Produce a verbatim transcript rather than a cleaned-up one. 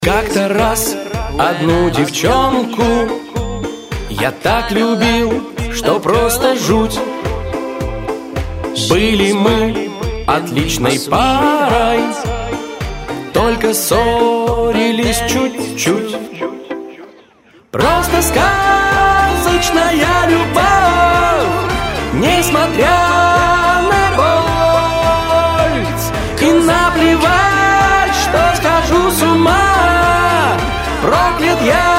Как-то раз одну девчонку я так любил, что просто жуть. Были мы отличной парой, только ссорились чуть-чуть. Просто сказочная любовь, несмотря на боль. И наплевать, что скажу с ума, проклят я